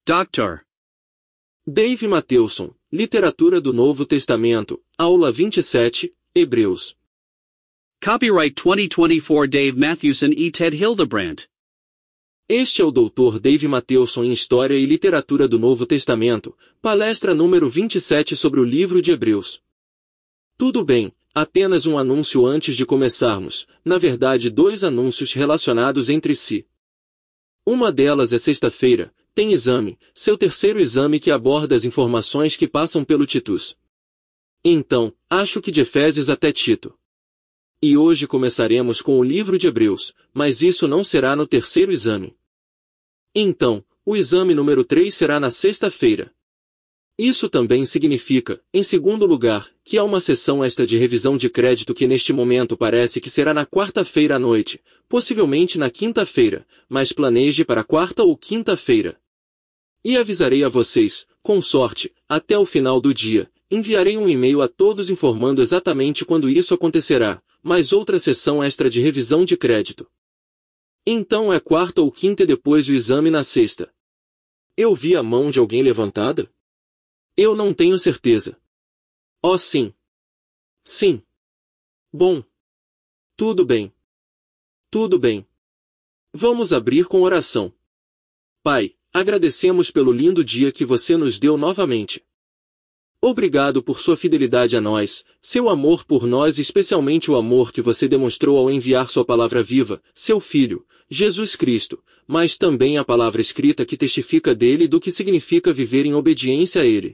Dr. Dave Matthewson, Literatura do Novo Testamento, Aula 27, Hebreus. Copyright 2024 Dave Matthewson e Ted Hildebrandt. Este é o Dr. Dave Matthewson em História e Literatura do Novo Testamento, palestra número 27 sobre o livro de Hebreus. Tudo bem, apenas um anúncio antes de começarmos, na verdade 2 anúncios relacionados entre si. Uma delas é sexta-feira, tem exame, seu terceiro exame que aborda as informações que passam pelo Titus. Então, acho que de Efésios até Tito. E hoje começaremos com o livro de Hebreus, mas isso não será no terceiro exame. Então, o exame número 3 será na sexta-feira. Isso também significa, em segundo lugar, que há uma sessão extra de revisão de crédito que neste momento parece que será na quarta-feira à noite, possivelmente na quinta-feira, mas planeje para quarta ou quinta-feira. E avisarei a vocês, com sorte, até o final do dia, enviarei um e-mail a todos informando exatamente quando isso acontecerá, mais outra sessão extra de revisão de crédito. Então é quarta ou quinta e depois o exame na sexta. Eu vi a mão de alguém levantada? Eu não tenho certeza. Oh sim. Sim. Bom. Tudo bem. Tudo bem. Vamos abrir com oração. Pai, agradecemos pelo lindo dia que você nos deu novamente. Obrigado por sua fidelidade a nós, seu amor por nós e especialmente o amor que você demonstrou ao enviar sua palavra viva, seu Filho, Jesus Cristo, mas também a palavra escrita que testifica dele e do que significa viver em obediência a ele.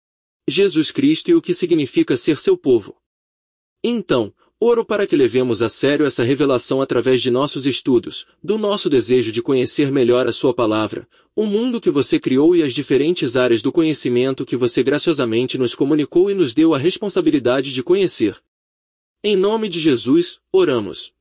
Jesus Cristo e o que significa ser seu povo. Então, oro para que levemos a sério essa revelação através de nossos estudos, do nosso desejo de conhecer melhor a sua palavra, o mundo que você criou e as diferentes áreas do conhecimento que você graciosamente nos comunicou e nos deu a responsabilidade de conhecer. Em nome de Jesus, oramos.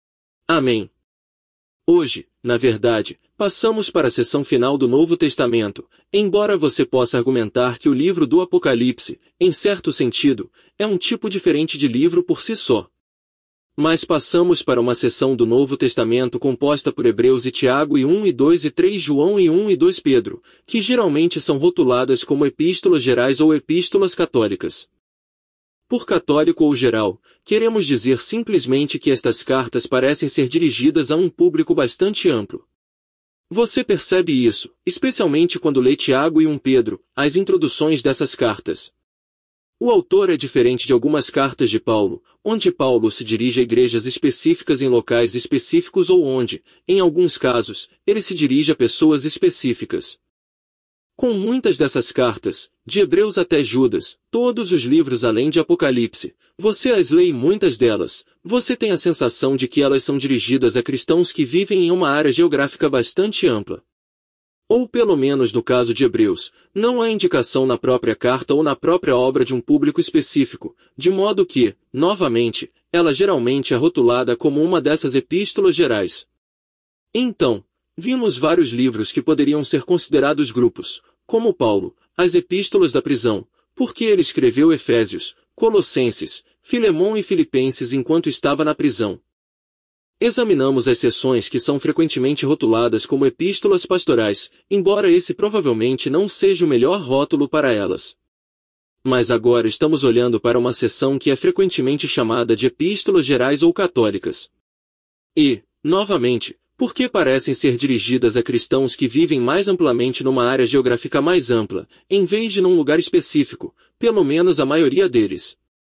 Amém. Hoje, na verdade, passamos para a seção final do Novo Testamento, embora você possa argumentar que o livro do Apocalipse, em certo sentido, é um tipo diferente de livro por si só. Mas passamos para uma seção do Novo Testamento composta por Hebreus e Tiago e 1 e 2 e 3 João e 1 e 2 Pedro, que geralmente são rotuladas como epístolas gerais ou epístolas católicas. Por católico ou geral, queremos dizer simplesmente que estas cartas parecem ser dirigidas a um público bastante amplo. Você percebe isso, especialmente quando lê Tiago e 1 Pedro, as introduções dessas cartas. O autor é diferente de algumas cartas de Paulo, onde Paulo se dirige a igrejas específicas em locais específicos ou onde, em alguns casos, ele se dirige a pessoas específicas. Com muitas dessas cartas, de Hebreus até Judas, todos os livros além de Apocalipse, você as lê e muitas delas, você tem a sensação de que elas são dirigidas a cristãos que vivem em uma área geográfica bastante ampla. Ou pelo menos no caso de Hebreus, não há indicação na própria carta ou na própria obra de um público específico, de modo que, novamente, ela geralmente é rotulada como uma dessas epístolas gerais. Então, vimos vários livros que poderiam ser considerados grupos, como Paulo, as epístolas da prisão, porque ele escreveu Efésios, Colossenses, Filemão e Filipenses enquanto estava na prisão. Examinamos as seções que são frequentemente rotuladas como epístolas pastorais, embora esse provavelmente não seja o melhor rótulo para elas. Mas agora estamos olhando para uma seção que é frequentemente chamada de epístolas gerais ou católicas. E, novamente, porque parecem ser dirigidas a cristãos que vivem mais amplamente numa área geográfica mais ampla, em vez de num lugar específico, pelo menos a maioria deles.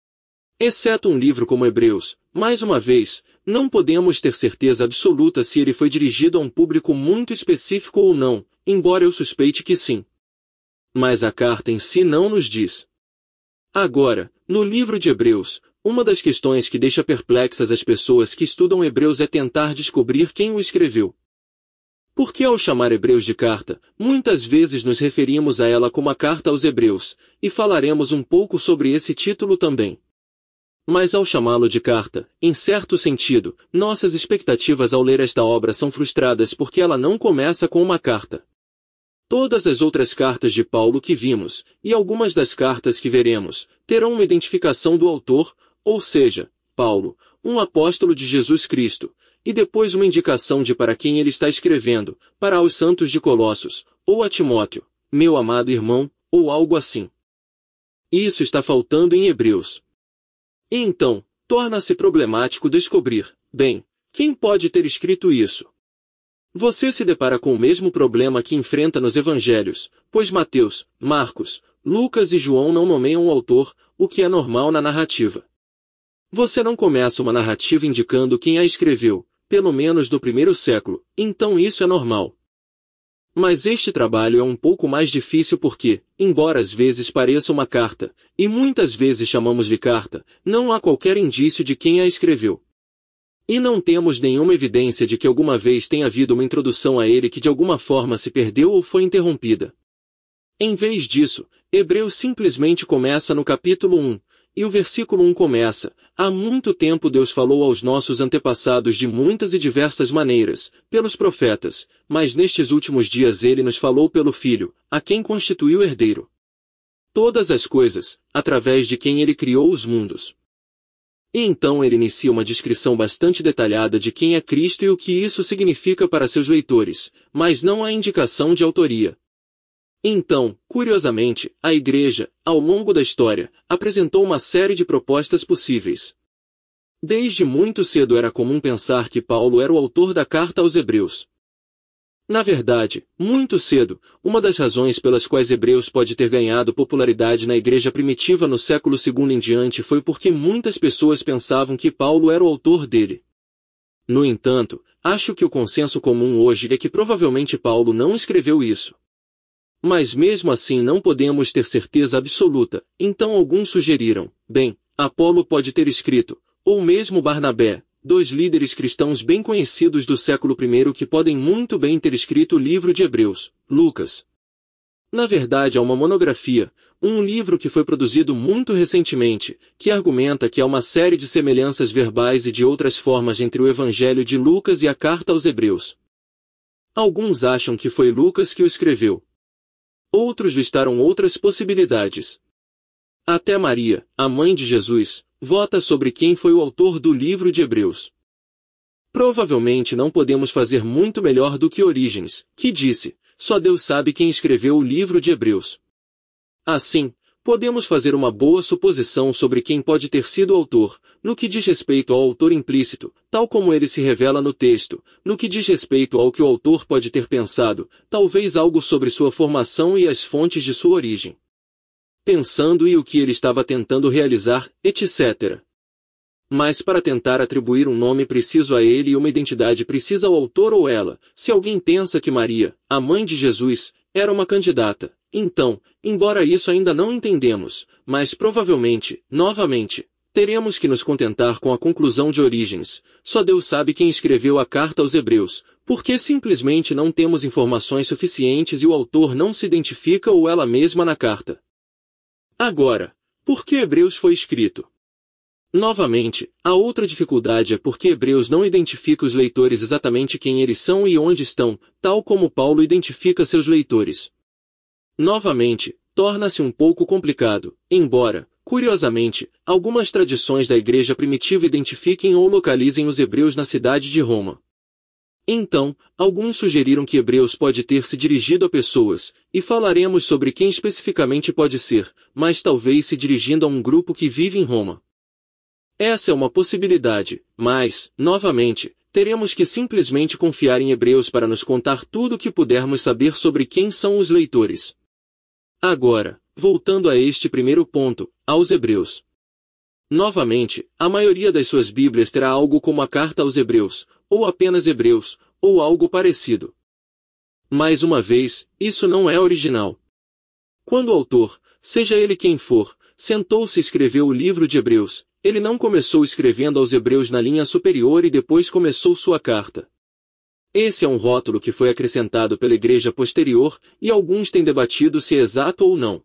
Exceto um livro como Hebreus, mais uma vez, não podemos ter certeza absoluta se ele foi dirigido a um público muito específico ou não, embora eu suspeite que sim. Mas a carta em si não nos diz. Agora, no livro de Hebreus, uma das questões que deixa perplexas as pessoas que estudam Hebreus é tentar descobrir quem o escreveu. Porque ao chamar Hebreus de carta, muitas vezes nos referimos a ela como a carta aos Hebreus, e falaremos um pouco sobre esse título também. Mas ao chamá-lo de carta, em certo sentido, nossas expectativas ao ler esta obra são frustradas porque ela não começa com uma carta. Todas as outras cartas de Paulo que vimos, e algumas das cartas que veremos, terão uma identificação do autor, ou seja, Paulo, um apóstolo de Jesus Cristo, e depois uma indicação de para quem ele está escrevendo, para os santos de Colossos, ou a Timóteo, meu amado irmão, ou algo assim. Isso está faltando em Hebreus. E então, torna-se problemático descobrir, bem, quem pode ter escrito isso? Você se depara com o mesmo problema que enfrenta nos evangelhos, pois Mateus, Marcos, Lucas e João não nomeiam o autor, o que é normal na narrativa. Você não começa uma narrativa indicando quem a escreveu, pelo menos do primeiro século, então isso é normal. Mas este trabalho é um pouco mais difícil porque, embora às vezes pareça uma carta, e muitas vezes chamamos de carta, não há qualquer indício de quem a escreveu. E não temos nenhuma evidência de que alguma vez tenha havido uma introdução a ele que de alguma forma se perdeu ou foi interrompida. Em vez disso, Hebreus simplesmente começa no capítulo 1, e o versículo 1 começa: há muito tempo Deus falou aos nossos antepassados de muitas e diversas maneiras, pelos profetas, mas nestes últimos dias ele nos falou pelo Filho, a quem constituiu herdeiro. Todas as coisas, através de quem ele criou os mundos. E então ele inicia uma descrição bastante detalhada de quem é Cristo e o que isso significa para seus leitores, mas não há indicação de autoria. Então, curiosamente, a Igreja, ao longo da história, apresentou uma série de propostas possíveis. Desde muito cedo era comum pensar que Paulo era o autor da carta aos Hebreus. Na verdade, muito cedo, uma das razões pelas quais Hebreus pode ter ganhado popularidade na Igreja primitiva no século II em diante foi porque muitas pessoas pensavam que Paulo era o autor dele. No entanto, acho que o consenso comum hoje é que provavelmente Paulo não escreveu isso. Mas mesmo assim não podemos ter certeza absoluta, então alguns sugeriram, bem, Apolo pode ter escrito, ou mesmo Barnabé, dois líderes cristãos bem conhecidos do século I que podem muito bem ter escrito o livro de Hebreus, Lucas. Na verdade há uma monografia, um livro que foi produzido muito recentemente, que argumenta que há uma série de semelhanças verbais e de outras formas entre o Evangelho de Lucas e a carta aos Hebreus. Alguns acham que foi Lucas que o escreveu. Outros listaram outras possibilidades. Até Maria, a mãe de Jesus, vota sobre quem foi o autor do livro de Hebreus. Provavelmente não podemos fazer muito melhor do que Orígenes, que disse, só Deus sabe quem escreveu o livro de Hebreus. Assim, podemos fazer uma boa suposição sobre quem pode ter sido o autor, no que diz respeito ao autor implícito, tal como ele se revela no texto, no que diz respeito ao que o autor pode ter pensado, talvez algo sobre sua formação e as fontes de sua origem. Pensando e o que ele estava tentando realizar, etc. Mas para tentar atribuir um nome preciso a ele e uma identidade precisa ao autor ou ela, se alguém pensa que Maria, a mãe de Jesus, era uma candidata, então, embora isso ainda não entendemos, mas provavelmente, novamente, teremos que nos contentar com a conclusão de Orígenes, só Deus sabe quem escreveu a carta aos Hebreus, porque simplesmente não temos informações suficientes e o autor não se identifica ou ela mesma na carta. Agora, por que Hebreus foi escrito? Novamente, a outra dificuldade é porque Hebreus não identifica os leitores exatamente quem eles são e onde estão, tal como Paulo identifica seus leitores. Novamente, torna-se um pouco complicado, embora, curiosamente, algumas tradições da Igreja primitiva identifiquem ou localizem os hebreus na cidade de Roma. Então, alguns sugeriram que Hebreus pode ter se dirigido a pessoas, e falaremos sobre quem especificamente pode ser, mas talvez se dirigindo a um grupo que vive em Roma. Essa é uma possibilidade, mas, novamente, teremos que simplesmente confiar em Hebreus para nos contar tudo o que pudermos saber sobre quem são os leitores. Agora, voltando a este primeiro ponto, aos Hebreus. Novamente, a maioria das suas Bíblias terá algo como a carta aos Hebreus, ou apenas Hebreus, ou algo parecido. Mais uma vez, isso não é original. Quando o autor, seja ele quem for, sentou-se e escreveu o livro de Hebreus, ele não começou escrevendo aos Hebreus na linha superior e depois começou sua carta. Esse é um rótulo que foi acrescentado pela igreja posterior, e alguns têm debatido se é exato ou não.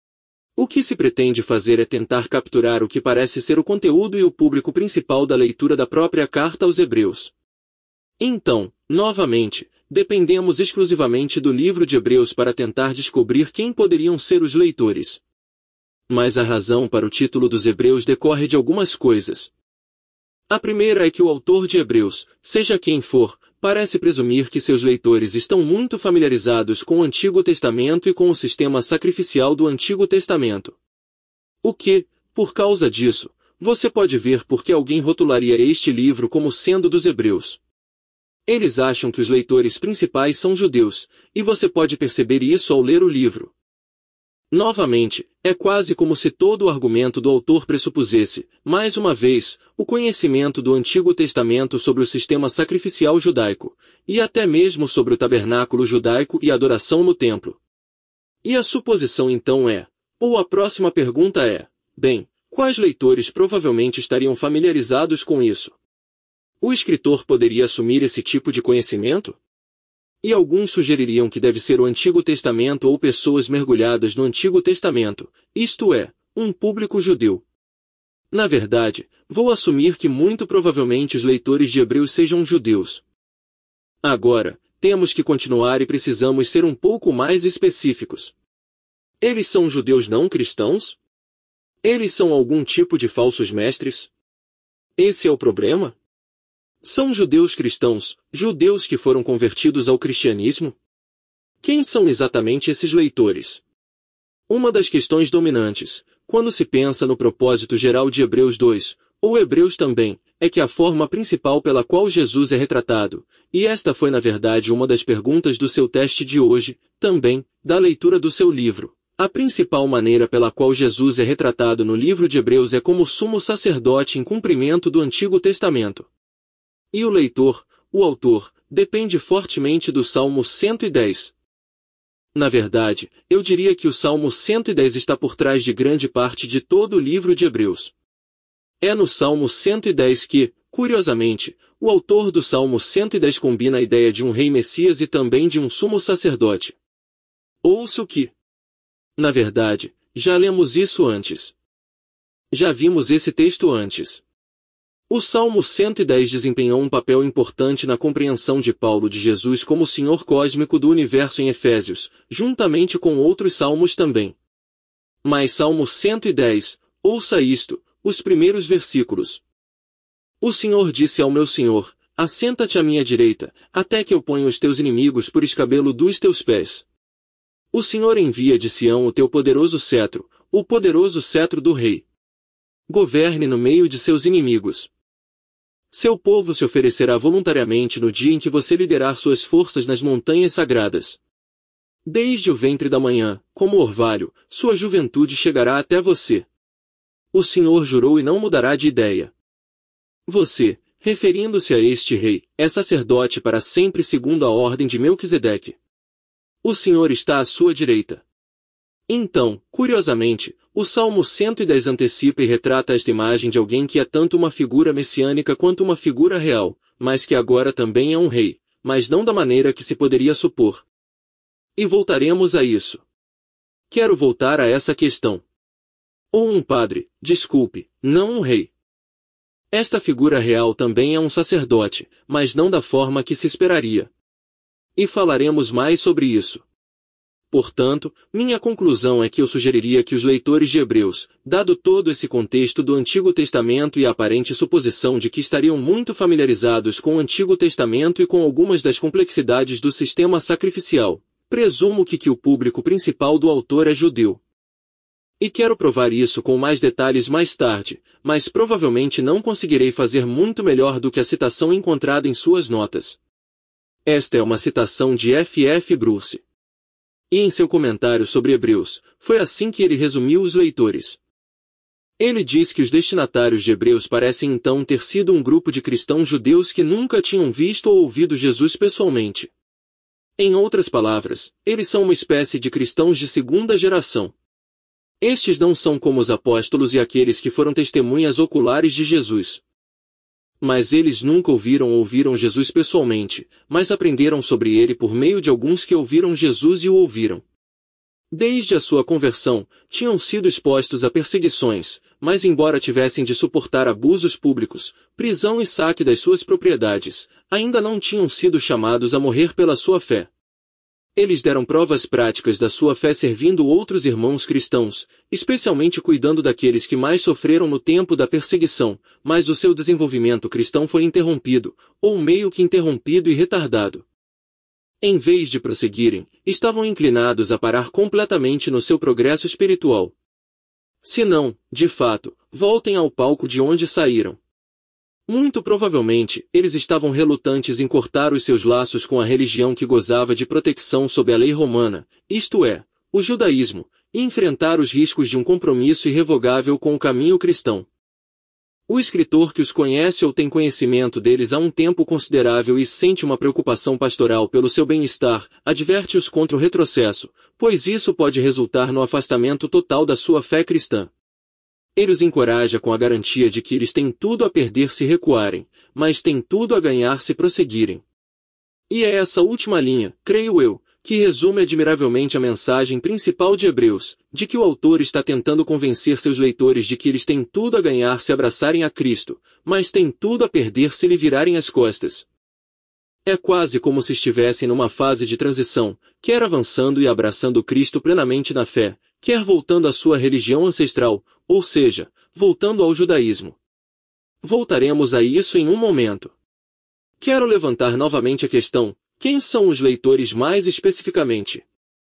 O que se pretende fazer é tentar capturar o que parece ser o conteúdo e o público principal da leitura da própria carta aos Hebreus. Então, novamente, dependemos exclusivamente do livro de Hebreus para tentar descobrir quem poderiam ser os leitores. Mas a razão para o título dos Hebreus decorre de algumas coisas. A primeira é que o autor de Hebreus, seja quem for, parece presumir que seus leitores estão muito familiarizados com o Antigo Testamento e com o sistema sacrificial do Antigo Testamento. O que, por causa disso, você pode ver por que alguém rotularia este livro como sendo dos hebreus. Eles acham que os leitores principais são judeus, e você pode perceber isso ao ler o livro. Novamente, é quase como se todo o argumento do autor pressupusesse, mais uma vez, o conhecimento do Antigo Testamento sobre o sistema sacrificial judaico, e até mesmo sobre o tabernáculo judaico e a adoração no templo. E a suposição então é, ou a próxima pergunta é, bem, quais leitores provavelmente estariam familiarizados com isso? O escritor poderia assumir esse tipo de conhecimento? E alguns sugeririam que deve ser o Antigo Testamento ou pessoas mergulhadas no Antigo Testamento, isto é, um público judeu. Na verdade, vou assumir que muito provavelmente os leitores de Hebreus sejam judeus. Agora, temos que continuar e precisamos ser um pouco mais específicos. Eles são judeus não cristãos? Eles são algum tipo de falsos mestres? Esse é o problema? São judeus cristãos, judeus que foram convertidos ao cristianismo? Quem são exatamente esses leitores? Uma das questões dominantes, quando se pensa no propósito geral de Hebreus 2, ou Hebreus também, é que a forma principal pela qual Jesus é retratado, e esta foi na verdade uma das perguntas do seu teste de hoje, também, da leitura do seu livro. A principal maneira pela qual Jesus é retratado no livro de Hebreus é como sumo sacerdote em cumprimento do Antigo Testamento. E o leitor, o autor, depende fortemente do Salmo 110. Na verdade, eu diria que o Salmo 110 está por trás de grande parte de todo o livro de Hebreus. É no Salmo 110 que, curiosamente, o autor do Salmo 110 combina a ideia de um rei Messias e também de um sumo sacerdote. Ouça o que? Na verdade, já lemos isso antes. Já vimos esse texto antes. O Salmo 110 desempenhou um papel importante na compreensão de Paulo de Jesus como o Senhor cósmico do universo em Efésios, juntamente com outros salmos também. Mas Salmo 110, ouça isto, os primeiros versículos. O Senhor disse ao meu Senhor, assenta-te à minha direita, até que eu ponha os teus inimigos por escabelo dos teus pés. O Senhor envia de Sião o teu poderoso cetro, o poderoso cetro do rei. Governe no meio de seus inimigos. Seu povo se oferecerá voluntariamente no dia em que você liderar suas forças nas montanhas sagradas. Desde o ventre da manhã, como orvalho, sua juventude chegará até você. O Senhor jurou e não mudará de ideia. Você, referindo-se a este rei, é sacerdote para sempre segundo a ordem de Melquisedeque. O Senhor está à sua direita. Então, curiosamente, o Salmo 110 antecipa e retrata esta imagem de alguém que é tanto uma figura messiânica quanto uma figura real, mas que agora também é um rei, mas não da maneira que se poderia supor. E voltaremos a isso. Quero voltar a essa questão. Ou um padre, desculpe, não um rei. Esta figura real também é um sacerdote, mas não da forma que se esperaria. E falaremos mais sobre isso. Portanto, minha conclusão é que eu sugeriria que os leitores de Hebreus, dado todo esse contexto do Antigo Testamento e a aparente suposição de que estariam muito familiarizados com o Antigo Testamento e com algumas das complexidades do sistema sacrificial, presumo que o público principal do autor é judeu. E quero provar isso com mais detalhes mais tarde, mas provavelmente não conseguirei fazer muito melhor do que a citação encontrada em suas notas. Esta é uma citação de F. F. Bruce. E em seu comentário sobre Hebreus, foi assim que ele resumiu os leitores. Ele diz que os destinatários de Hebreus parecem então ter sido um grupo de cristãos judeus que nunca tinham visto ou ouvido Jesus pessoalmente. Em outras palavras, eles são uma espécie de cristãos de segunda geração. Estes não são como os apóstolos e aqueles que foram testemunhas oculares de Jesus. Mas eles nunca ouviram Jesus pessoalmente, mas aprenderam sobre ele por meio de alguns que ouviram Jesus e o ouviram. Desde a sua conversão, tinham sido expostos a perseguições, mas embora tivessem de suportar abusos públicos, prisão e saque das suas propriedades, ainda não tinham sido chamados a morrer pela sua fé. Eles deram provas práticas da sua fé servindo outros irmãos cristãos, especialmente cuidando daqueles que mais sofreram no tempo da perseguição, mas o seu desenvolvimento cristão foi interrompido, ou meio que interrompido e retardado. Em vez de prosseguirem, estavam inclinados a parar completamente no seu progresso espiritual. Se não, de fato, voltem ao palco de onde saíram. Muito provavelmente, eles estavam relutantes em cortar os seus laços com a religião que gozava de proteção sob a lei romana, isto é, o judaísmo, e enfrentar os riscos de um compromisso irrevogável com o caminho cristão. O escritor que os conhece ou tem conhecimento deles há um tempo considerável e sente uma preocupação pastoral pelo seu bem-estar, adverte-os contra o retrocesso, pois isso pode resultar no afastamento total da sua fé cristã. Ele os encoraja com a garantia de que eles têm tudo a perder se recuarem, mas têm tudo a ganhar se prosseguirem. E é essa última linha, creio eu, que resume admiravelmente a mensagem principal de Hebreus, de que o autor está tentando convencer seus leitores de que eles têm tudo a ganhar se abraçarem a Cristo, mas têm tudo a perder se lhe virarem as costas. É quase como se estivessem numa fase de transição, quer avançando e abraçando Cristo plenamente na fé, quer voltando à sua religião ancestral, ou seja, voltando ao judaísmo. Voltaremos a isso em um momento. Quero levantar novamente a questão: quem são os leitores mais especificamente?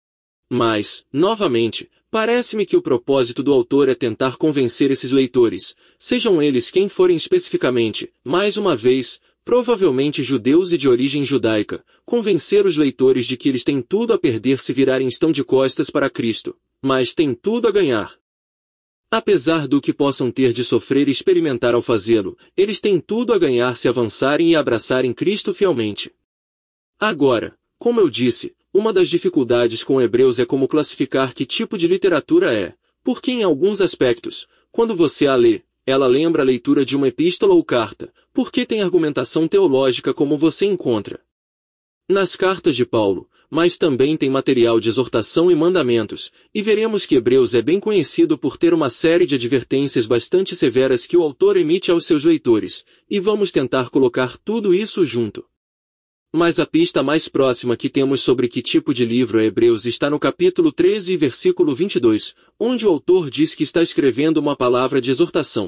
Mas, novamente, parece-me que o propósito do autor é tentar convencer esses leitores, sejam eles quem forem especificamente, mais uma vez, provavelmente judeus e de origem judaica, convencer os leitores de que eles têm tudo a perder se virarem estão de costas para Cristo, mas têm tudo a ganhar. Apesar do que possam ter de sofrer e experimentar ao fazê-lo, eles têm tudo a ganhar se avançarem e abraçarem Cristo fielmente. Agora, como eu disse, uma das dificuldades com Hebreus é como classificar que tipo de literatura é, porque em alguns aspectos, quando você a lê, ela lembra a leitura de uma epístola ou carta, porque tem argumentação teológica como você encontra nas cartas de Paulo, mas também tem material de exortação e mandamentos, e veremos que Hebreus é bem conhecido por ter uma série de advertências bastante severas que o autor emite aos seus leitores, e vamos tentar colocar tudo isso junto. Mas a pista mais próxima que temos sobre que tipo de livro é Hebreus está no capítulo 13 e versículo 22, onde o autor diz que está escrevendo uma palavra de exortação.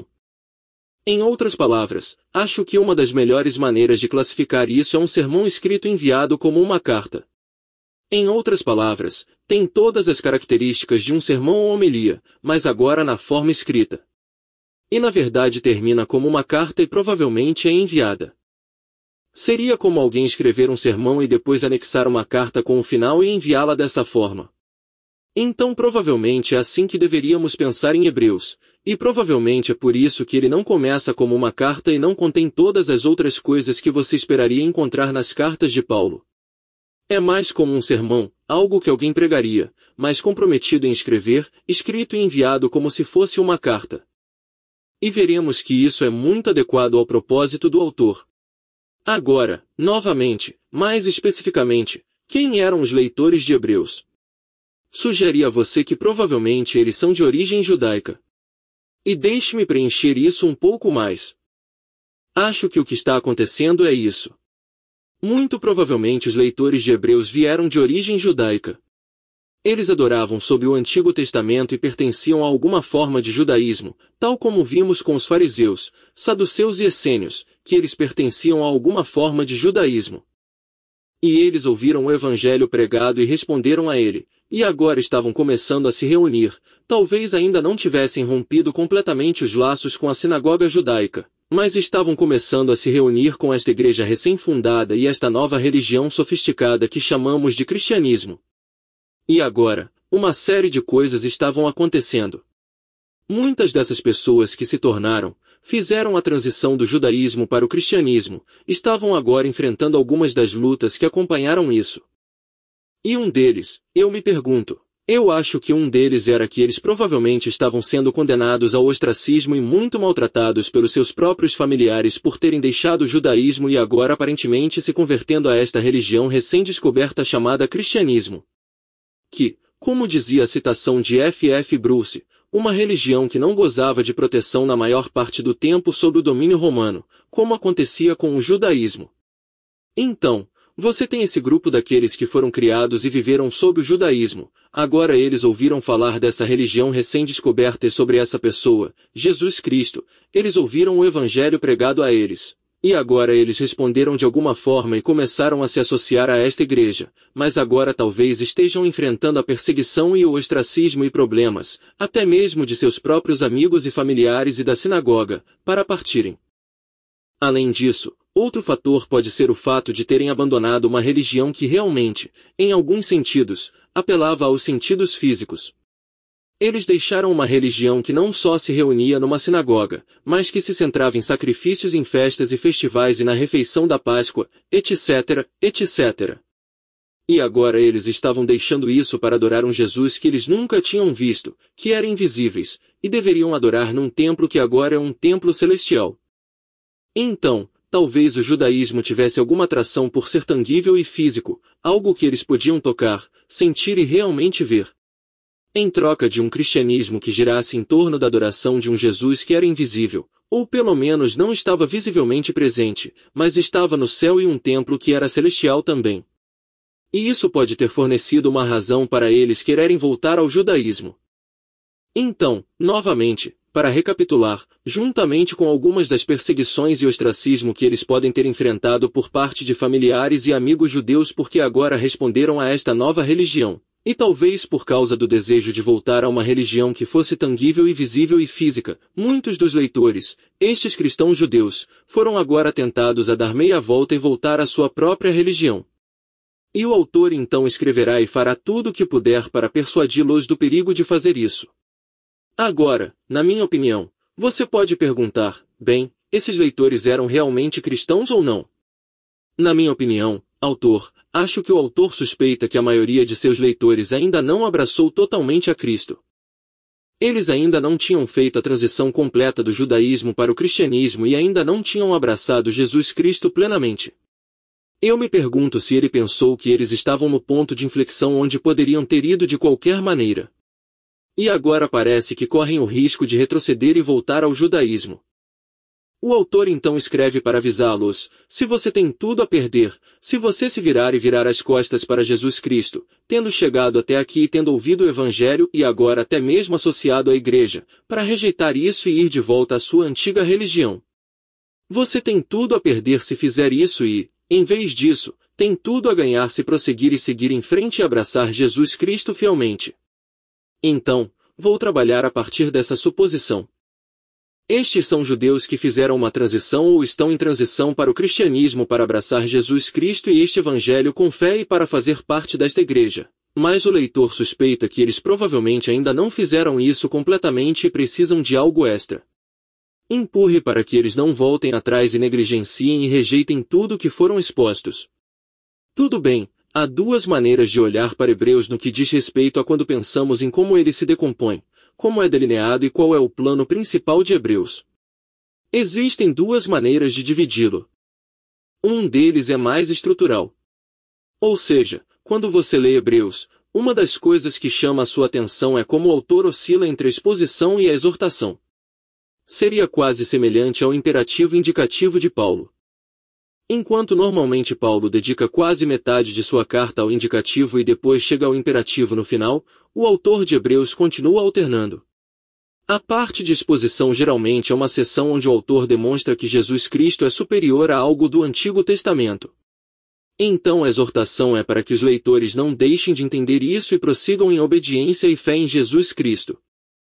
Em outras palavras, acho que uma das melhores maneiras de classificar isso é um sermão escrito enviado como uma carta. Em outras palavras, tem todas as características de um sermão ou homilia, mas agora na forma escrita. E na verdade termina como uma carta e provavelmente é enviada. Seria como alguém escrever um sermão e depois anexar uma carta com o final e enviá-la dessa forma. Então provavelmente é assim que deveríamos pensar em Hebreus, e provavelmente é por isso que ele não começa como uma carta e não contém todas as outras coisas que você esperaria encontrar nas cartas de Paulo. É mais como um sermão, algo que alguém pregaria, mas comprometido em escrever, escrito e enviado como se fosse uma carta. E veremos que isso é muito adequado ao propósito do autor. Agora, novamente, mais especificamente, quem eram os leitores de Hebreus? Sugeri a você que provavelmente eles são de origem judaica. E deixe-me preencher isso um pouco mais. Acho que o que está acontecendo é isso. Muito provavelmente os leitores de Hebreus vieram de origem judaica. Eles adoravam sob o Antigo Testamento e pertenciam a alguma forma de judaísmo, tal como vimos com os fariseus, saduceus e essênios, que eles pertenciam a alguma forma de judaísmo. E eles ouviram o evangelho pregado e responderam a ele, e agora estavam começando a se reunir, talvez ainda não tivessem rompido completamente os laços com a sinagoga judaica, mas estavam começando a se reunir com esta igreja recém-fundada e esta nova religião sofisticada que chamamos de cristianismo. E agora, uma série de coisas estavam acontecendo. Muitas dessas pessoas que se fizeram a transição do judaísmo para o cristianismo, estavam agora enfrentando algumas das lutas que acompanharam isso. E um deles, eu me pergunto, eu acho que um deles era que eles provavelmente estavam sendo condenados ao ostracismo e muito maltratados pelos seus próprios familiares por terem deixado o judaísmo e agora aparentemente se convertendo a esta religião recém-descoberta chamada cristianismo. Que, como dizia a citação de F. F. Bruce, uma religião que não gozava de proteção na maior parte do tempo sob o domínio romano, como acontecia com o judaísmo. Então, Você tem esse grupo daqueles que foram criados e viveram sob o judaísmo. Agora eles ouviram falar dessa religião recém-descoberta e sobre essa pessoa, Jesus Cristo. Eles ouviram o evangelho pregado a eles. E agora eles responderam de alguma forma e começaram a se associar a esta igreja, mas agora talvez estejam enfrentando a perseguição e o ostracismo e problemas, até mesmo de seus próprios amigos e familiares e da sinagoga, para partirem. Além disso, outro fator pode ser o fato de terem abandonado uma religião que realmente, em alguns sentidos, apelava aos sentidos físicos. Eles deixaram uma religião que não só se reunia numa sinagoga, mas que se centrava em sacrifícios em festas e festivais e na refeição da Páscoa, etc., etc. E agora eles estavam deixando isso para adorar um Jesus que eles nunca tinham visto, que era invisíveis, e deveriam adorar num templo que agora é um templo celestial. Então, talvez o judaísmo tivesse alguma atração por ser tangível e físico, algo que eles podiam tocar, sentir e realmente ver. Em troca de um cristianismo que girasse em torno da adoração de um Jesus que era invisível, ou pelo menos não estava visivelmente presente, mas estava no céu e um templo que era celestial também. E isso pode ter fornecido uma razão para eles quererem voltar ao judaísmo. Então, novamente, para recapitular, juntamente com algumas das perseguições e ostracismo que eles podem ter enfrentado por parte de familiares e amigos judeus porque agora responderam a esta nova religião, e talvez por causa do desejo de voltar a uma religião que fosse tangível e visível e física, muitos dos leitores, estes cristãos judeus, foram agora tentados a dar meia volta e voltar à sua própria religião. E o autor então escreverá e fará tudo o que puder para persuadi-los do perigo de fazer isso. Agora, na minha opinião, você pode perguntar, bem, esses leitores eram realmente cristãos ou não? Na minha opinião, autor, acho que o autor suspeita que a maioria de seus leitores ainda não abraçou totalmente a Cristo. Eles ainda não tinham feito a transição completa do judaísmo para o cristianismo e ainda não tinham abraçado Jesus Cristo plenamente. Eu me pergunto se ele pensou que eles estavam no ponto de inflexão onde poderiam ter ido de qualquer maneira. E agora parece que correm o risco de retroceder e voltar ao judaísmo. O autor então escreve para avisá-los, se você tem tudo a perder, se você se virar e virar as costas para Jesus Cristo, tendo chegado até aqui e tendo ouvido o Evangelho e agora até mesmo associado à igreja, para rejeitar isso e ir de volta à sua antiga religião. Você tem tudo a perder se fizer isso e, em vez disso, tem tudo a ganhar se prosseguir e seguir em frente e abraçar Jesus Cristo fielmente. Então, vou trabalhar a partir dessa suposição. Estes são judeus que fizeram uma transição ou estão em transição para o cristianismo para abraçar Jesus Cristo e este evangelho com fé e para fazer parte desta igreja. Mas o leitor suspeita que eles provavelmente ainda não fizeram isso completamente e precisam de algo extra. Empurre para que eles não voltem atrás e negligenciem e rejeitem tudo o que foram expostos. Tudo bem. Há duas maneiras de olhar para Hebreus no que diz respeito a quando pensamos em como ele se decompõe, como é delineado e qual é o plano principal de Hebreus. Existem duas maneiras de dividi-lo. Um deles é mais estrutural. Ou seja, quando você lê Hebreus, uma das coisas que chama a sua atenção é como o autor oscila entre a exposição e a exortação. Seria quase semelhante ao imperativo indicativo de Paulo. Enquanto normalmente Paulo dedica quase metade de sua carta ao indicativo e depois chega ao imperativo no final, o autor de Hebreus continua alternando. A parte de exposição geralmente é uma seção onde o autor demonstra que Jesus Cristo é superior a algo do Antigo Testamento. Então a exortação é para que os leitores não deixem de entender isso e prossigam em obediência e fé em Jesus Cristo.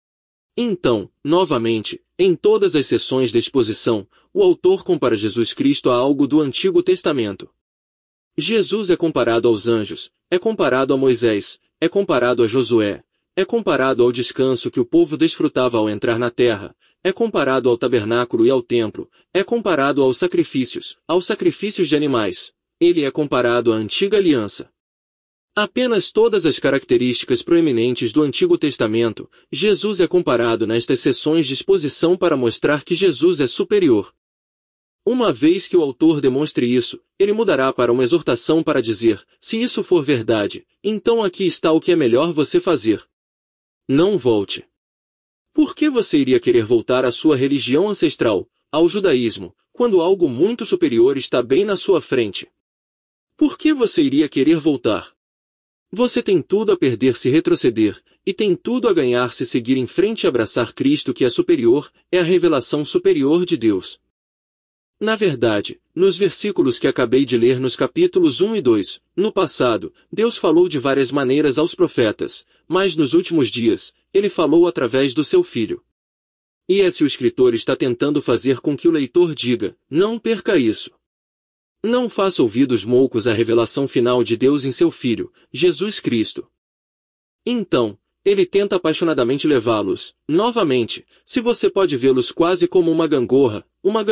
Então, novamente, em todas as sessões da exposição, o autor compara Jesus Cristo a algo do Antigo Testamento. Jesus é comparado aos anjos, é comparado a Moisés, é comparado a Josué, é comparado ao descanso que o povo desfrutava ao entrar na terra, é comparado ao tabernáculo e ao templo, é comparado aos sacrifícios de animais. Ele é comparado à antiga aliança. Apenas todas as características proeminentes do Antigo Testamento, Jesus é comparado nestas sessões de exposição para mostrar que Jesus é superior. Uma vez que o autor demonstre isso, ele mudará para uma exortação para dizer, se isso for verdade, então aqui está o que é melhor você fazer. Não volte. Por que você iria querer voltar à sua religião ancestral, ao judaísmo, quando algo muito superior está bem na sua frente? Por que você iria querer voltar? Você tem tudo a perder se retroceder, e tem tudo a ganhar se seguir em frente e abraçar Cristo, que é superior, é a revelação superior de Deus. Na verdade, nos versículos que acabei de ler nos capítulos 1 e 2, no passado, Deus falou de várias maneiras aos profetas, mas nos últimos dias, Ele falou através do seu Filho. E o escritor está tentando fazer com que o leitor diga: não perca isso. Não faça ouvidos moucos à revelação final de Deus em seu Filho, Jesus Cristo. Então, ele tenta apaixonadamente levá-los, novamente, se você pode vê-los quase como uma gangorra,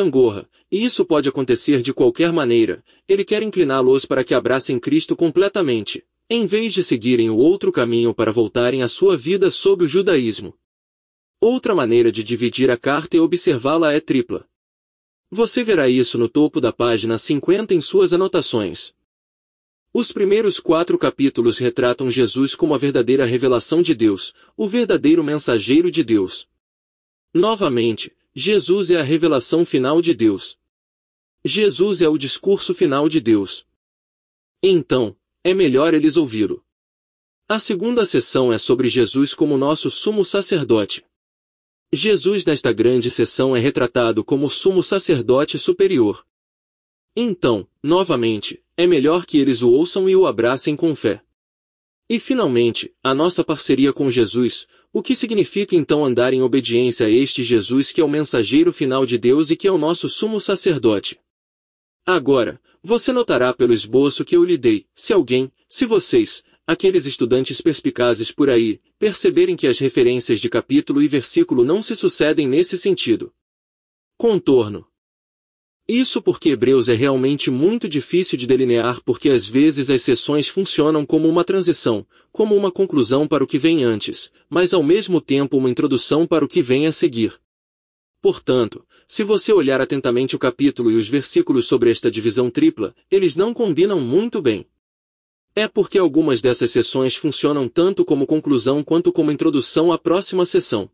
e isso pode acontecer de qualquer maneira, ele quer incliná-los para que abracem Cristo completamente, em vez de seguirem o outro caminho para voltarem à sua vida sob o judaísmo. Outra maneira de dividir a carta e observá-la é tripla. Você verá isso no topo da página 50 em suas anotações. Os primeiros 4 capítulos retratam Jesus como a verdadeira revelação de Deus, o verdadeiro mensageiro de Deus. Novamente, Jesus é a revelação final de Deus. Jesus é o discurso final de Deus. Então, é melhor eles ouvi-lo. A segunda seção é sobre Jesus como nosso sumo sacerdote. Jesus nesta grande seção é retratado como o sumo sacerdote superior. Então, novamente, é melhor que eles o ouçam e o abracem com fé. E finalmente, a nossa parceria com Jesus, o que significa então andar em obediência a este Jesus que é o mensageiro final de Deus e que é o nosso sumo sacerdote. Agora, você notará pelo esboço que eu lhe dei, se vocês, aqueles estudantes perspicazes por aí, perceberem que as referências de capítulo e versículo não se sucedem nesse sentido. Contorno. Isso porque Hebreus é realmente muito difícil de delinear, porque às vezes as seções funcionam como uma transição, como uma conclusão para o que vem antes, mas ao mesmo tempo uma introdução para o que vem a seguir. Portanto, se você olhar atentamente o capítulo e os versículos sobre esta divisão tripla, eles não combinam muito bem. É porque algumas dessas seções funcionam tanto como conclusão quanto como introdução à próxima seção.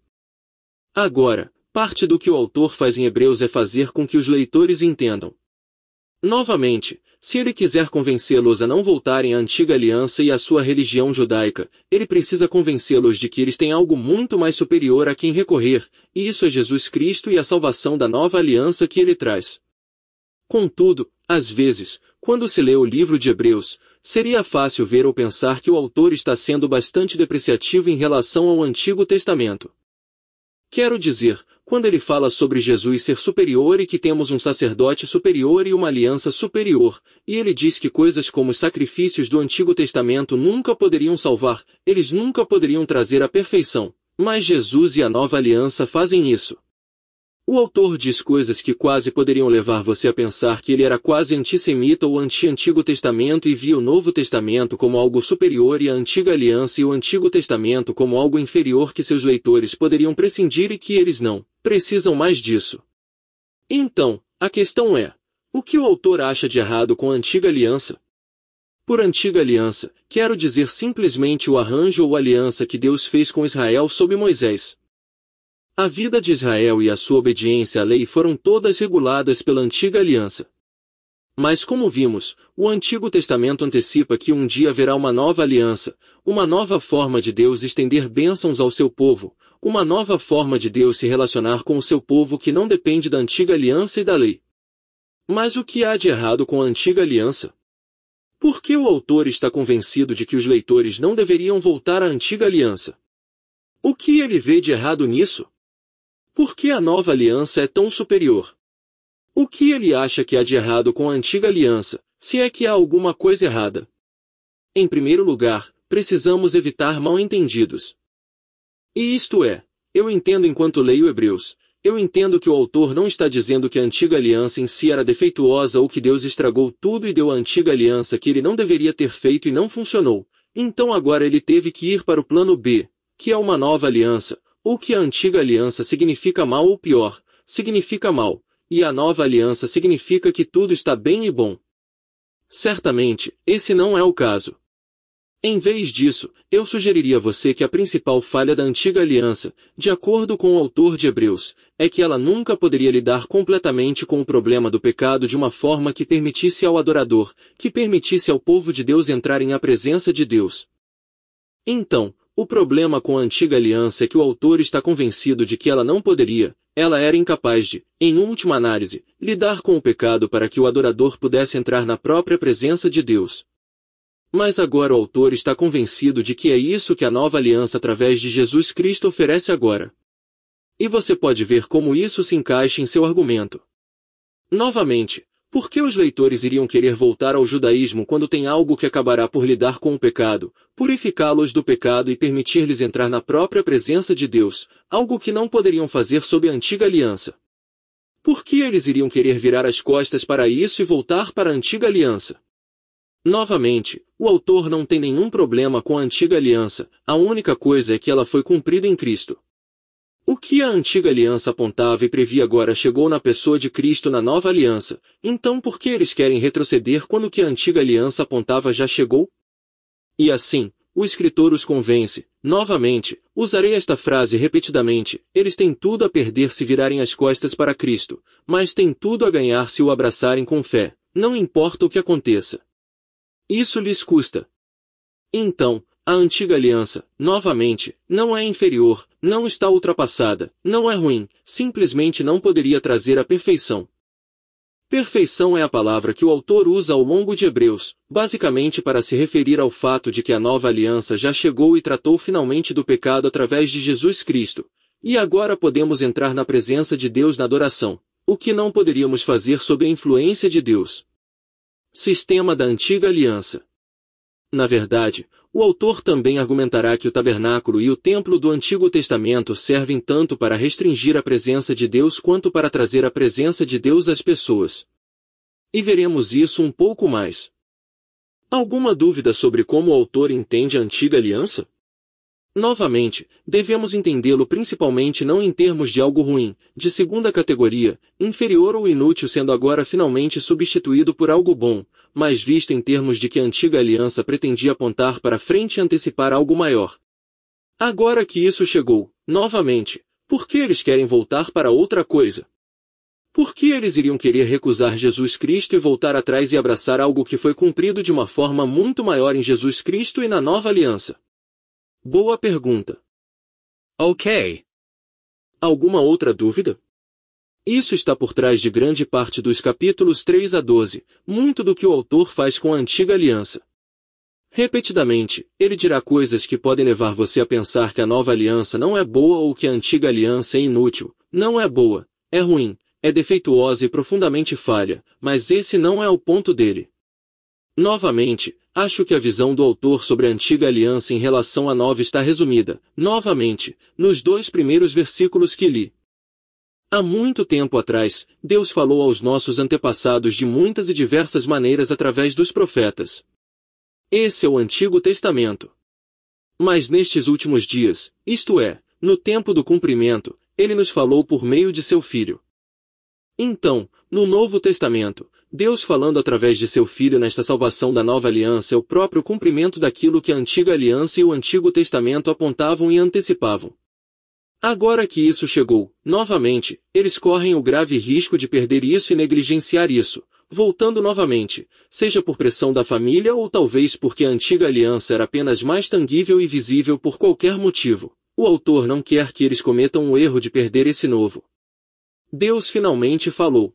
Agora, parte do que o autor faz em Hebreus é fazer com que os leitores entendam. Novamente, se ele quiser convencê-los a não voltarem à antiga aliança e à sua religião judaica, ele precisa convencê-los de que eles têm algo muito mais superior a quem recorrer, e isso é Jesus Cristo e a salvação da nova aliança que ele traz. Contudo, às vezes, quando se lê o livro de Hebreus, seria fácil ver ou pensar que o autor está sendo bastante depreciativo em relação ao Antigo Testamento. Quero dizer, quando ele fala sobre Jesus ser superior e que temos um sacerdote superior e uma aliança superior, e ele diz que coisas como os sacrifícios do Antigo Testamento nunca poderiam salvar, eles nunca poderiam trazer a perfeição, mas Jesus e a nova aliança fazem isso. O autor diz coisas que quase poderiam levar você a pensar que ele era quase antissemita ou anti-Antigo Testamento e via o Novo Testamento como algo superior e a Antiga Aliança e o Antigo Testamento como algo inferior que seus leitores poderiam prescindir e que eles não precisam mais disso. Então, a questão é, o que o autor acha de errado com a Antiga Aliança? Por Antiga Aliança, quero dizer simplesmente o arranjo ou aliança que Deus fez com Israel sob Moisés. A vida de Israel e a sua obediência à lei foram todas reguladas pela Antiga Aliança. Mas como vimos, o Antigo Testamento antecipa que um dia haverá uma nova aliança, uma nova forma de Deus estender bênçãos ao seu povo, uma nova forma de Deus se relacionar com o seu povo que não depende da Antiga Aliança e da lei. Mas o que há de errado com a Antiga Aliança? Por que o autor está convencido de que os leitores não deveriam voltar à Antiga Aliança? O que ele vê de errado nisso? Por que a nova aliança é tão superior? O que ele acha que há de errado com a Antiga Aliança, se é que há alguma coisa errada? Em primeiro lugar, precisamos evitar mal-entendidos. E isto é, eu entendo enquanto leio Hebreus, eu entendo que o autor não está dizendo que a Antiga Aliança em si era defeituosa ou que Deus estragou tudo e deu a Antiga Aliança que ele não deveria ter feito e não funcionou, então agora ele teve que ir para o plano B, que é uma nova aliança, ou que a Antiga Aliança significa mal ou pior, significa mal, e a nova aliança significa que tudo está bem e bom. Certamente, esse não é o caso. Em vez disso, eu sugeriria a você que a principal falha da antiga aliança, de acordo com o autor de Hebreus, é que ela nunca poderia lidar completamente com o problema do pecado de uma forma que permitisse ao adorador, que permitisse ao povo de Deus entrarem à presença de Deus. Então, o problema com a antiga aliança é que o autor está convencido de que ela não poderia, ela era incapaz de, em última análise, lidar com o pecado para que o adorador pudesse entrar na própria presença de Deus. Mas agora o autor está convencido de que é isso que a nova aliança através de Jesus Cristo oferece agora. E você pode ver como isso se encaixa em seu argumento. Novamente, por que os leitores iriam querer voltar ao judaísmo quando tem algo que acabará por lidar com o pecado, purificá-los do pecado e permitir-lhes entrar na própria presença de Deus, algo que não poderiam fazer sob a antiga aliança? Por que eles iriam querer virar as costas para isso e voltar para a antiga aliança? Novamente, o autor não tem nenhum problema com a antiga aliança, a única coisa é que ela foi cumprida em Cristo. O que a antiga aliança apontava e previa agora chegou na pessoa de Cristo na nova aliança, então por que eles querem retroceder quando o que a antiga aliança apontava já chegou? E assim, o escritor os convence, novamente, usarei esta frase repetidamente, eles têm tudo a perder se virarem as costas para Cristo, mas têm tudo a ganhar se o abraçarem com fé, não importa o que aconteça. Isso lhes custa. Então, a antiga aliança, novamente, não é inferior, não está ultrapassada, não é ruim, simplesmente não poderia trazer a perfeição. Perfeição é a palavra que o autor usa ao longo de Hebreus, basicamente para se referir ao fato de que a nova aliança já chegou e tratou finalmente do pecado através de Jesus Cristo, e agora podemos entrar na presença de Deus na adoração, o que não poderíamos fazer sob a influência de Deus. Sistema da antiga aliança. Na verdade, o autor também argumentará que o tabernáculo e o templo do Antigo Testamento servem tanto para restringir a presença de Deus quanto para trazer a presença de Deus às pessoas. E veremos isso um pouco mais. Alguma dúvida sobre como o autor entende a antiga aliança? Novamente, devemos entendê-lo principalmente não em termos de algo ruim, de segunda categoria, inferior ou inútil sendo agora finalmente substituído por algo bom, mas visto em termos de que a antiga aliança pretendia apontar para frente e antecipar algo maior. Agora que isso chegou, novamente, por que eles querem voltar para outra coisa? Por que eles iriam querer recusar Jesus Cristo e voltar atrás e abraçar algo que foi cumprido de uma forma muito maior em Jesus Cristo e na nova aliança? Boa pergunta. Ok. Alguma outra dúvida? Isso está por trás de grande parte dos capítulos 3 a 12, muito do que o autor faz com a antiga aliança. Repetidamente, ele dirá coisas que podem levar você a pensar que a nova aliança não é boa ou que a antiga aliança é inútil. Não é boa, é ruim, é defeituosa e profundamente falha, mas esse não é o ponto dele. Novamente, acho que a visão do autor sobre a antiga aliança em relação à nova está resumida, novamente, nos 2 primeiros versículos que li. Há muito tempo atrás, Deus falou aos nossos antepassados de muitas e diversas maneiras através dos profetas. Esse é o Antigo Testamento. Mas nestes últimos dias, isto é, no tempo do cumprimento, ele nos falou por meio de seu Filho. Então, no Novo Testamento, Deus falando através de seu Filho nesta salvação da nova aliança é o próprio cumprimento daquilo que a antiga aliança e o Antigo Testamento apontavam e antecipavam. Agora que isso chegou, novamente, eles correm o grave risco de perder isso e negligenciar isso, voltando novamente, seja por pressão da família ou talvez porque a antiga aliança era apenas mais tangível e visível por qualquer motivo. O autor não quer que eles cometam o erro de perder esse novo. Deus finalmente falou.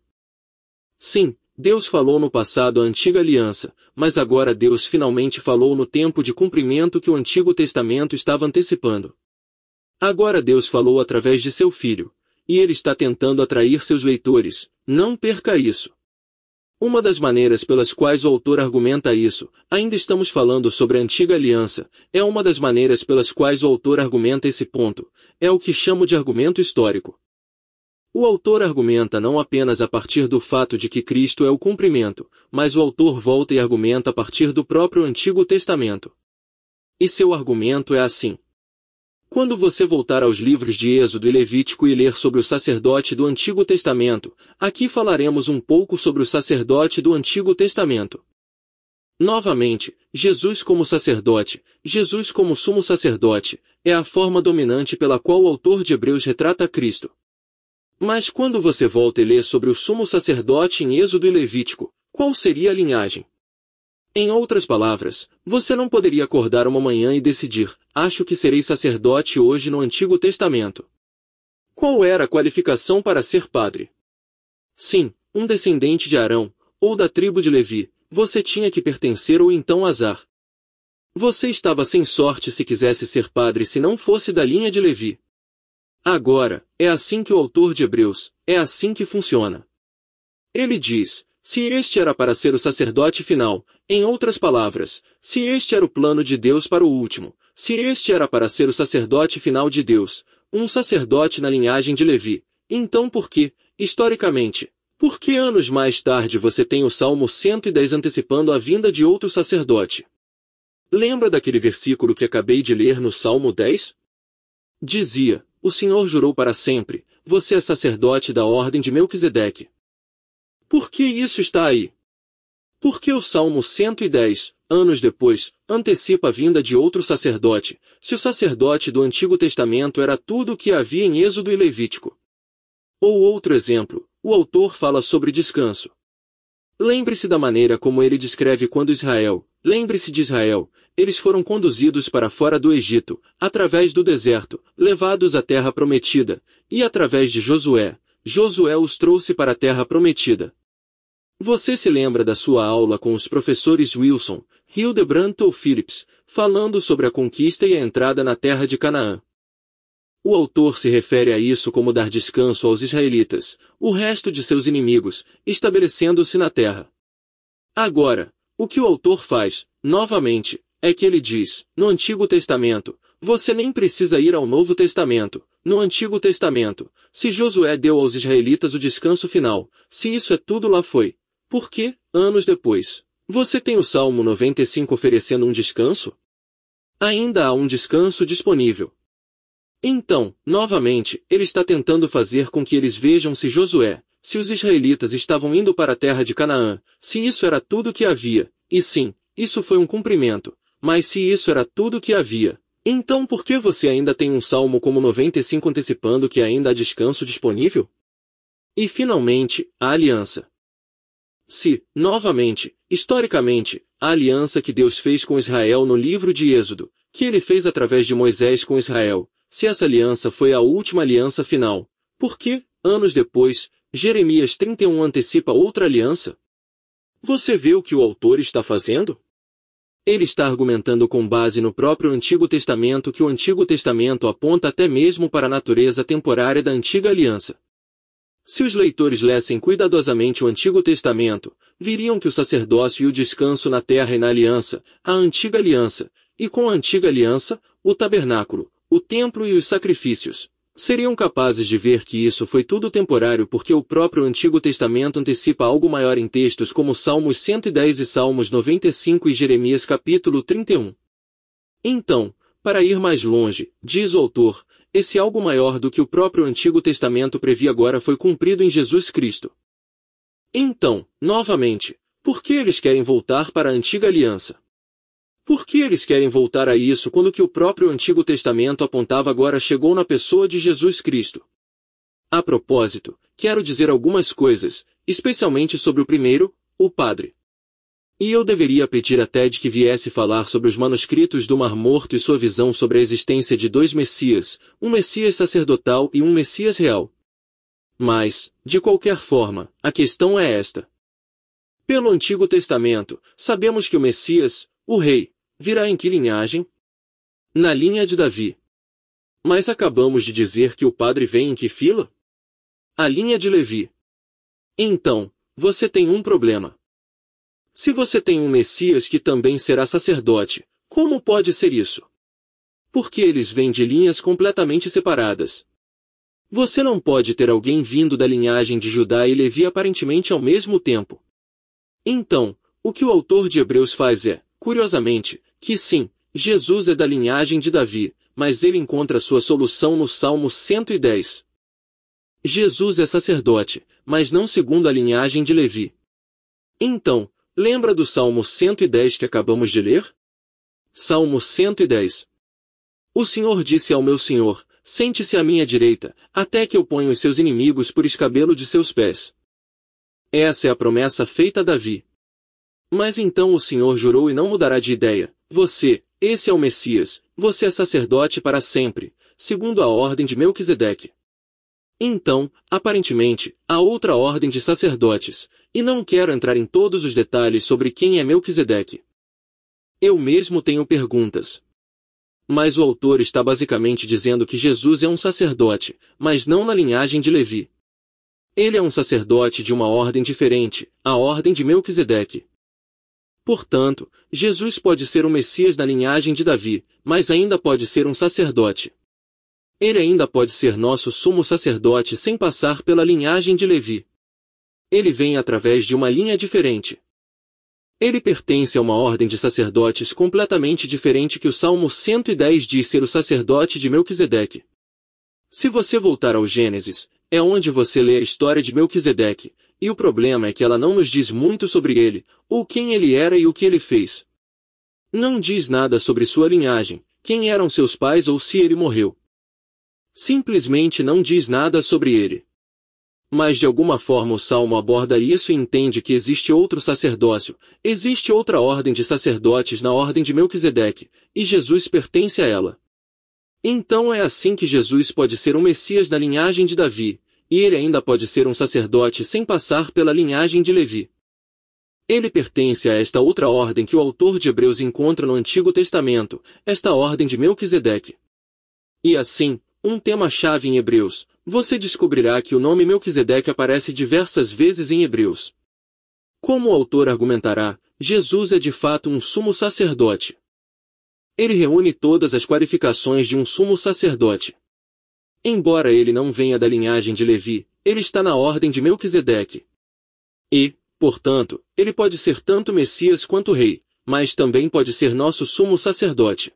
Sim, Deus falou no passado a antiga aliança, mas agora Deus finalmente falou no tempo de cumprimento que o Antigo Testamento estava antecipando. Agora Deus falou através de seu Filho, e ele está tentando atrair seus leitores, não perca isso. Uma das maneiras pelas quais o autor argumenta isso, ainda estamos falando sobre a antiga aliança, é uma das maneiras pelas quais o autor argumenta esse ponto, é o que chamo de argumento histórico. O autor argumenta não apenas a partir do fato de que Cristo é o cumprimento, mas o autor volta e argumenta a partir do próprio Antigo Testamento. E seu argumento é assim. Quando você voltar aos livros de Êxodo e Levítico e ler sobre o sacerdote do Antigo Testamento, aqui falaremos um pouco sobre o sacerdote do Antigo Testamento. Novamente, Jesus como sacerdote, Jesus como sumo sacerdote, é a forma dominante pela qual o autor de Hebreus retrata Cristo. Mas quando você volta e lê sobre o sumo sacerdote em Êxodo e Levítico, qual seria a linhagem? Em outras palavras, você não poderia acordar uma manhã e decidir, acho que serei sacerdote hoje no Antigo Testamento. Qual era a qualificação para ser padre? Sim, um descendente de Arão, ou da tribo de Levi, você tinha que pertencer ou então azar. Você estava sem sorte se quisesse ser padre se não fosse da linha de Levi. Agora, é assim que o autor de Hebreus, é assim que funciona. Ele diz, se este era para ser o sacerdote final, em outras palavras, se este era o plano de Deus para o último, se este era para ser o sacerdote final de Deus, um sacerdote na linhagem de Levi, então por que, historicamente, por que anos mais tarde você tem o Salmo 110 antecipando a vinda de outro sacerdote? Lembra daquele versículo que acabei de ler no Salmo 10? Dizia, o Senhor jurou para sempre, você é sacerdote da ordem de Melquisedeque. Por que isso está aí? Porque o Salmo 110, anos depois, antecipa a vinda de outro sacerdote, se o sacerdote do Antigo Testamento era tudo o que havia em Êxodo e Levítico. Ou outro exemplo, o autor fala sobre descanso. Lembre-se da maneira como ele descreve quando lembre-se de Israel, eles foram conduzidos para fora do Egito, através do deserto, levados à terra prometida, e através de Josué os trouxe para a terra prometida. Você se lembra da sua aula com os professores Wilson, Hildebrandt ou Phillips, falando sobre a conquista e a entrada na terra de Canaã? O autor se refere a isso como dar descanso aos israelitas, o resto de seus inimigos, estabelecendo-se na terra. Agora, o que o autor faz, novamente, é que ele diz, no Antigo Testamento, você nem precisa ir ao Novo Testamento, no Antigo Testamento, se Josué deu aos israelitas o descanso final, se isso é tudo lá foi. Por que, anos depois, você tem o Salmo 95 oferecendo um descanso? Ainda há um descanso disponível. Então, novamente, ele está tentando fazer com que eles vejam se se os israelitas estavam indo para a terra de Canaã, se isso era tudo o que havia, e sim, isso foi um cumprimento, mas se isso era tudo o que havia, então por que você ainda tem um salmo como 95 antecipando que ainda há descanso disponível? E finalmente, a aliança. Se, novamente, historicamente, a aliança que Deus fez com Israel no livro de Êxodo, que ele fez através de Moisés com Israel, se essa aliança foi a última aliança final, por que, anos depois, Jeremias 31 antecipa outra aliança? Você vê o que o autor está fazendo? Ele está argumentando com base no próprio Antigo Testamento que o Antigo Testamento aponta até mesmo para a natureza temporária da antiga aliança. Se os leitores lessem cuidadosamente o Antigo Testamento, viriam que o sacerdócio e o descanso na terra e na aliança, a antiga aliança, e com a antiga aliança, o tabernáculo, o templo e os sacrifícios, seriam capazes de ver que isso foi tudo temporário porque o próprio Antigo Testamento antecipa algo maior em textos como Salmos 110 e Salmos 95 e Jeremias capítulo 31. Então, para ir mais longe, diz o autor, esse algo maior do que o próprio Antigo Testamento previa agora foi cumprido em Jesus Cristo. Então, novamente, por que eles querem voltar para a antiga aliança? Por que eles querem voltar a isso quando o que o próprio Antigo Testamento apontava agora chegou na pessoa de Jesus Cristo? A propósito, quero dizer algumas coisas, especialmente sobre o primeiro, o Padre. E eu deveria pedir a Ted que viesse falar sobre os manuscritos do Mar Morto e sua visão sobre a existência de dois Messias, um Messias sacerdotal e um Messias real. Mas, de qualquer forma, a questão é esta. Pelo Antigo Testamento, sabemos que o Messias, o Rei, virá em que linhagem? Na linha de Davi. Mas acabamos de dizer que o Padre vem em que fila? A linha de Levi. Então, você tem um problema. Se você tem um Messias que também será sacerdote, como pode ser isso? Porque eles vêm de linhas completamente separadas. Você não pode ter alguém vindo da linhagem de Judá e Levi aparentemente ao mesmo tempo. Então, o que o autor de Hebreus faz é, curiosamente, que sim, Jesus é da linhagem de Davi, mas ele encontra sua solução no Salmo 110. Jesus é sacerdote, mas não segundo a linhagem de Levi. Então, Lembra do Salmo 110 que acabamos de ler? Salmo 110. O Senhor disse ao meu Senhor, sente-se à minha direita, até que eu ponha os seus inimigos por escabelo de seus pés. Essa é a promessa feita a Davi. Mas então o Senhor jurou e não mudará de ideia. Esse é o Messias, você é sacerdote para sempre, segundo a ordem de Melquisedeque. Então, aparentemente, há outra ordem de sacerdotes, e não quero entrar em todos os detalhes sobre quem é Melquisedeque. Eu mesmo tenho perguntas. Mas o autor está basicamente dizendo que Jesus é um sacerdote, mas não na linhagem de Levi. Ele é um sacerdote de uma ordem diferente, a ordem de Melquisedeque. Portanto, Jesus pode ser o Messias da linhagem de Davi, mas ainda pode ser um sacerdote. Ele ainda pode ser nosso sumo sacerdote sem passar pela linhagem de Levi. Ele vem através de uma linha diferente. Ele pertence a uma ordem de sacerdotes completamente diferente que o Salmo 110 diz ser o sacerdote de Melquisedeque. Se você voltar ao Gênesis, é onde você lê a história de Melquisedeque, e o problema é que ela não nos diz muito sobre ele, ou quem ele era e o que ele fez. Não diz nada sobre sua linhagem, quem eram seus pais ou se ele morreu. Simplesmente não diz nada sobre ele. Mas de alguma forma o Salmo aborda isso e entende que existe outro sacerdócio, existe outra ordem de sacerdotes na ordem de Melquisedeque, e Jesus pertence a ela. Então é assim que Jesus pode ser o Messias da linhagem de Davi, e ele ainda pode ser um sacerdote sem passar pela linhagem de Levi. Ele pertence a esta outra ordem que o autor de Hebreus encontra no Antigo Testamento, esta ordem de Melquisedeque. E assim, um tema-chave em Hebreus, você descobrirá que o nome Melquisedeque aparece diversas vezes em Hebreus. Como o autor argumentará, Jesus é de fato um sumo sacerdote. Ele reúne todas as qualificações de um sumo sacerdote. Embora ele não venha da linhagem de Levi, ele está na ordem de Melquisedeque. E, portanto, ele pode ser tanto Messias quanto Rei, mas também pode ser nosso sumo sacerdote.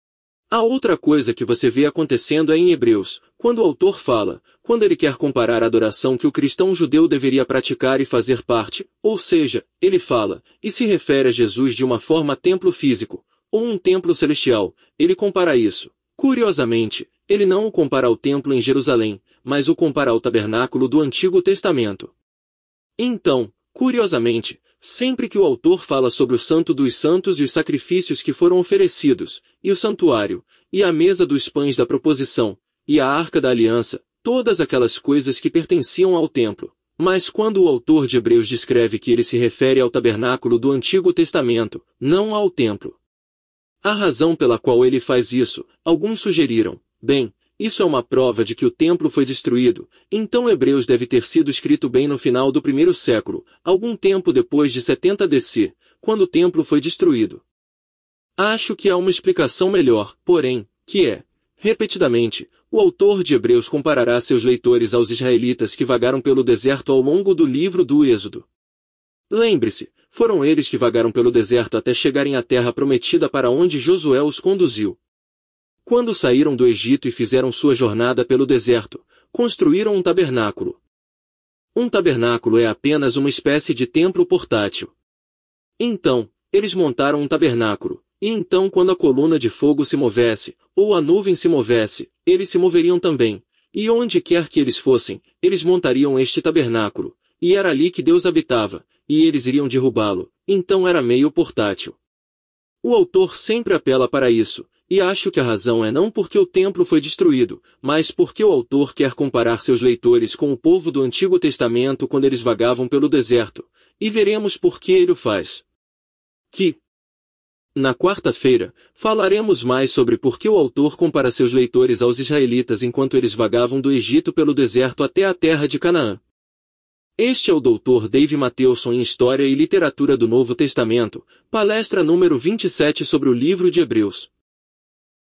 A outra coisa que você vê acontecendo é em Hebreus, quando o autor fala, quando ele quer comparar a adoração que o cristão judeu deveria praticar e fazer parte, ou seja, ele fala, e se refere a Jesus de uma forma templo físico, ou um templo celestial, ele compara isso. Curiosamente, ele não o compara ao templo em Jerusalém, mas o compara ao tabernáculo do Antigo Testamento. Então, curiosamente, sempre que o autor fala sobre o Santo dos Santos e os sacrifícios que foram oferecidos, e o santuário, e a mesa dos pães da proposição, e a arca da aliança, todas aquelas coisas que pertenciam ao templo. Mas quando o autor de Hebreus descreve que ele se refere ao tabernáculo do Antigo Testamento, não ao templo. A razão pela qual ele faz isso, alguns sugeriram, bem, isso é uma prova de que o templo foi destruído, então Hebreus deve ter sido escrito bem no final do primeiro século, algum tempo depois de 70 DC, quando o templo foi destruído. Acho que há uma explicação melhor, porém, que é, repetidamente, o autor de Hebreus comparará seus leitores aos israelitas que vagaram pelo deserto ao longo do livro do Êxodo. Lembre-se, foram eles que vagaram pelo deserto até chegarem à terra prometida para onde Josué os conduziu. Quando saíram do Egito e fizeram sua jornada pelo deserto, construíram um tabernáculo. Um tabernáculo é apenas uma espécie de templo portátil. Então, eles montaram um tabernáculo, e então quando a coluna de fogo se movesse, ou a nuvem se movesse, eles se moveriam também, e onde quer que eles fossem, eles montariam este tabernáculo, e era ali que Deus habitava, e eles iriam derrubá-lo, então era meio portátil. O autor sempre apela para isso, e acho que a razão é não porque o templo foi destruído, mas porque o autor quer comparar seus leitores com o povo do Antigo Testamento quando eles vagavam pelo deserto, e veremos por que ele o faz. Na quarta-feira, falaremos mais sobre por que o autor compara seus leitores aos israelitas enquanto eles vagavam do Egito pelo deserto até a terra de Canaã. Este é o Dr. Dave Matthewson em História e Literatura do Novo Testamento, palestra número 27 sobre o livro de Hebreus.